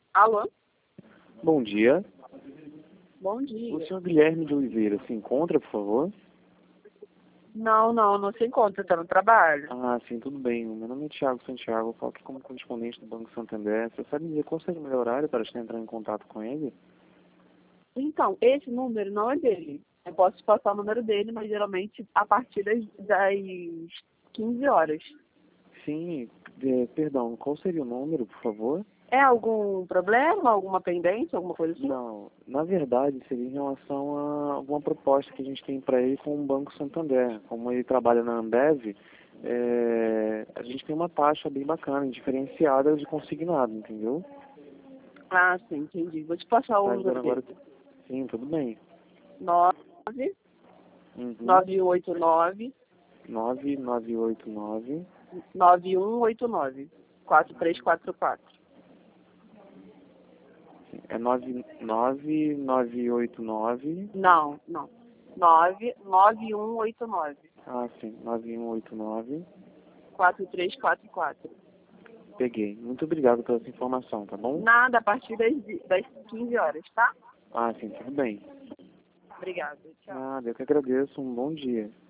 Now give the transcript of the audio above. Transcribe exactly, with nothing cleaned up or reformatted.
Alô? Bom dia. Bom dia. O senhor Guilherme de Oliveira se encontra, por favor? Não, não, não se encontra, está no trabalho. Ah, sim, tudo bem. O meu nome é Thiago Santiago, eu falo aqui como correspondente do Banco Santander. Você sabe dizer qual seria o melhor horário para estar entrando em contato com ele? Então, esse número não é dele. Eu posso te passar o número dele, mas geralmente a partir das, das quinze horas. Sim, é, perdão, qual seria o número, por favor? É algum problema, alguma pendência, alguma coisa assim? Não, na verdade seria em relação a alguma proposta que a gente tem para ele com o Banco Santander. Como ele trabalha na Ambev, é, a gente tem uma taxa bem bacana, diferenciada de consignado, entendeu? Ah, sim, entendi. Vou te passar o Tá número ajudando agora? dele. Sim, tudo bem. nove Uhum. nove oito nove nove nove oito nove. nove um oito nove quatro três quatro quatro. É nove nove nove oito nove. Não, não. nove nove um oito nove Ah, sim, nove um oito nove. quatro três quatro quatro. Peguei. Muito obrigado pela essa informação, tá bom? Nada, a partir das, das quinze horas, tá? Ah, sim, tudo bem. Obrigada. Tchau. Nada, eu que agradeço. Um bom dia.